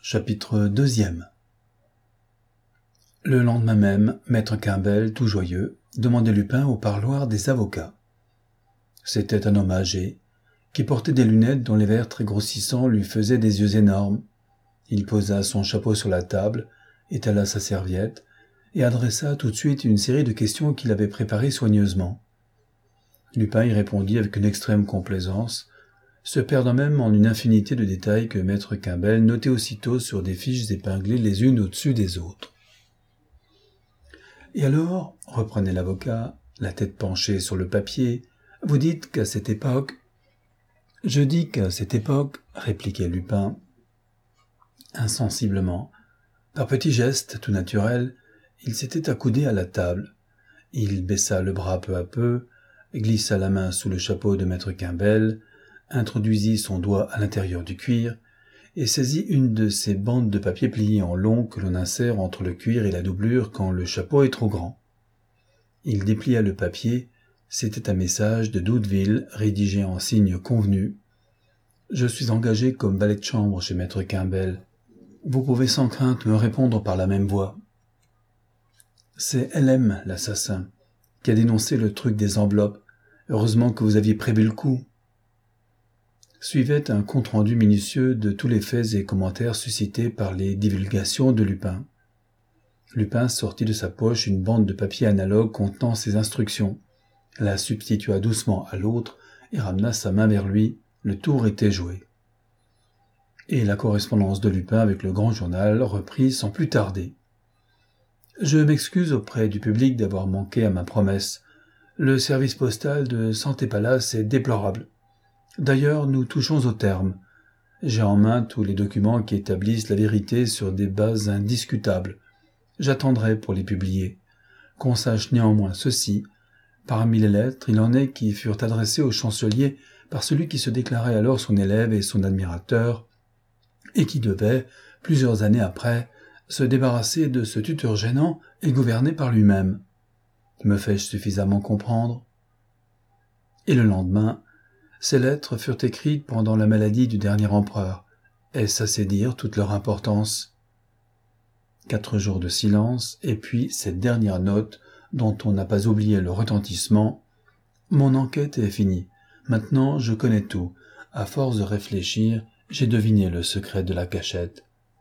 Chapitre 2. Le lendemain même, maître Quimbel, tout joyeux, demandait Lupin au parloir des avocats. C'était un homme âgé, qui portait des lunettes dont les verres très grossissants lui faisaient des yeux énormes. Il posa son chapeau sur la table, étala sa serviette, et adressa tout de suite une série de questions qu'il avait préparées soigneusement. Lupin y répondit avec une extrême complaisance, se perdant même en une infinité de détails que maître Quimbel notait aussitôt sur des fiches épinglées les unes au-dessus des autres. « Et alors, reprenait l'avocat, la tête penchée sur le papier, vous dites qu'à cette époque... »« Je dis qu'à cette époque, répliquait Lupin, insensiblement, par petits gestes tout naturels, il s'était accoudé à la table. Il baissa le bras peu à peu, glissa la main sous le chapeau de maître Quimbel, introduisit son doigt à l'intérieur du cuir et saisit une de ces bandes de papier pliées en long que l'on insère entre le cuir et la doublure quand le chapeau est trop grand. Il déplia le papier, c'était un message de Doudeville rédigé en signes convenus. « Je suis engagé comme valet de chambre chez maître Quimbel. Vous pouvez sans crainte me répondre par la même voie. C'est LM, l'assassin, qui a dénoncé le truc des enveloppes. Heureusement que vous aviez prévu le coup. » Suivait un compte-rendu minutieux de tous les faits et commentaires suscités par les divulgations de Lupin. Lupin sortit de sa poche une bande de papier analogue contenant ses instructions, la substitua doucement à l'autre et ramena sa main vers lui. Le tour était joué. Et la correspondance de Lupin avec le grand journal reprit sans plus tarder. « Je m'excuse auprès du public d'avoir manqué à ma promesse. Le service postal de Santé Palace est déplorable. D'ailleurs, nous touchons au terme. J'ai en main tous les documents qui établissent la vérité sur des bases indiscutables. J'attendrai pour les publier. Qu'on sache néanmoins ceci. Parmi les lettres, il en est qui furent adressées au chancelier par celui qui se déclarait alors son élève et son admirateur, et qui devait, plusieurs années après, se débarrasser de ce tuteur gênant et gouverner par lui-même. Me fais-je suffisamment comprendre ? Et le lendemain, ces lettres furent écrites pendant la maladie du dernier empereur. Est-ce assez dire toute leur importance ? 4 jours de silence, et puis cette dernière note, dont on n'a pas oublié le retentissement. Mon enquête est finie. Maintenant, je connais tout. À force de réfléchir, j'ai deviné le secret de la cachette.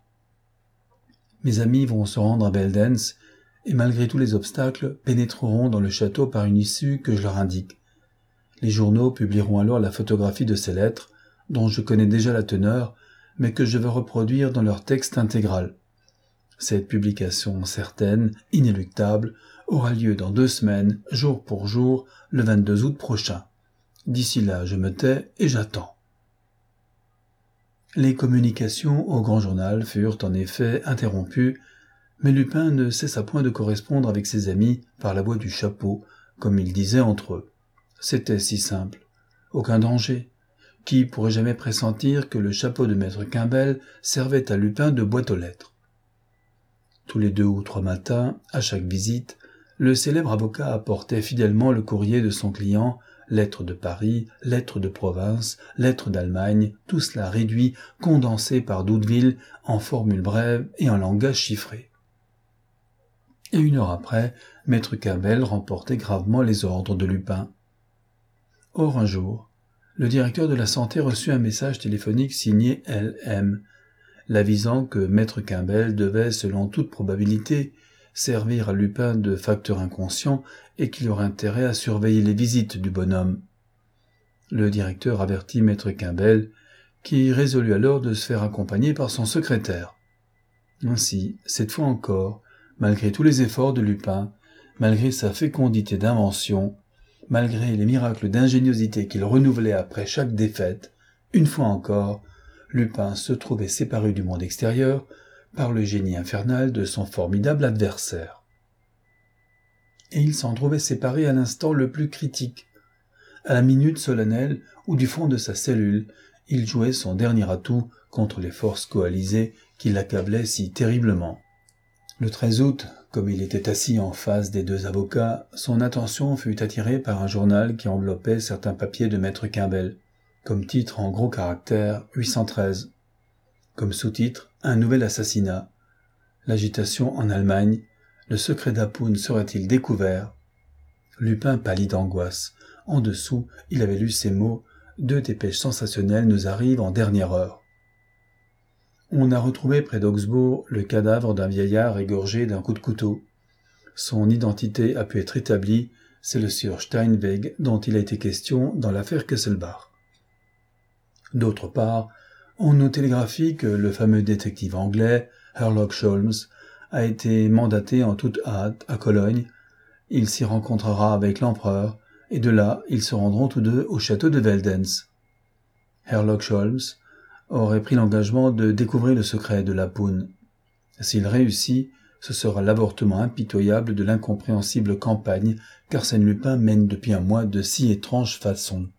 Mes amis vont se rendre à Beldens, et malgré tous les obstacles, pénétreront dans le château par une issue que je leur indique. Les journaux publieront alors la photographie de ces lettres, dont je connais déjà la teneur, mais que je veux reproduire dans leur texte intégral. Cette publication certaine, inéluctable, aura lieu dans 2 semaines, jour pour jour, le 22 août prochain. D'ici là, je me tais et j'attends. Les communications au grand journal furent en effet interrompues, mais Lupin ne cessa point de correspondre avec ses amis par la voie du chapeau, comme ils disaient entre eux. C'était si simple. Aucun danger. Qui pourrait jamais pressentir que le chapeau de maître Quimbel servait à Lupin de boîte aux lettres ? Tous les 2 ou 3 matins, à chaque visite, le célèbre avocat apportait fidèlement le courrier de son client, lettres de Paris, lettres de province, lettres d'Allemagne, tout cela réduit, condensé par Doudeville en formules brèves et en langage chiffré. Et 1 heure après, maître Quimbel remportait gravement les ordres de Lupin. Or, un jour, le directeur de la santé reçut un message téléphonique signé LM, l'avisant que maître Quimbel devait, selon toute probabilité, servir à Lupin de facteur inconscient et qu'il aurait intérêt à surveiller les visites du bonhomme. Le directeur avertit maître Quimbel, qui résolut alors de se faire accompagner par son secrétaire. Ainsi, cette fois encore, malgré tous les efforts de Lupin, malgré sa fécondité d'invention, malgré les miracles d'ingéniosité qu'il renouvelait après chaque défaite, une fois encore, Lupin se trouvait séparé du monde extérieur par le génie infernal de son formidable adversaire. Et il s'en trouvait séparé à l'instant le plus critique, à la minute solennelle où du fond de sa cellule, il jouait son dernier atout contre les forces coalisées qui l'accablaient si terriblement. Le 13 août, comme il était assis en face des 2 avocats, son attention fut attirée par un journal qui enveloppait certains papiers de maître Quimbel, comme titre en gros caractères 813. Comme sous-titre, un nouvel assassinat. L'agitation en Allemagne. Le secret d'Apun serait-il découvert? Lupin pâlit d'angoisse. En dessous, il avait lu ces mots. 2 dépêches sensationnelles nous arrivent en dernière heure. On a retrouvé près d'Augsbourg le cadavre d'un vieillard égorgé d'un coup de couteau. Son identité a pu être établie, c'est le sieur Steinweg dont il a été question dans l'affaire Kesselbach. D'autre part, on nous télégraphie que le fameux détective anglais, Sherlock Holmes, a été mandaté en toute hâte à Cologne. Il s'y rencontrera avec l'empereur, et de là, ils se rendront tous deux au château de Veldenz. Sherlock Holmes aurait pris l'engagement de découvrir le secret de l'Apun. S'il réussit, ce sera l'avortement impitoyable de l'incompréhensible campagne qu'Arsène Lupin mène depuis un mois de si étranges façons.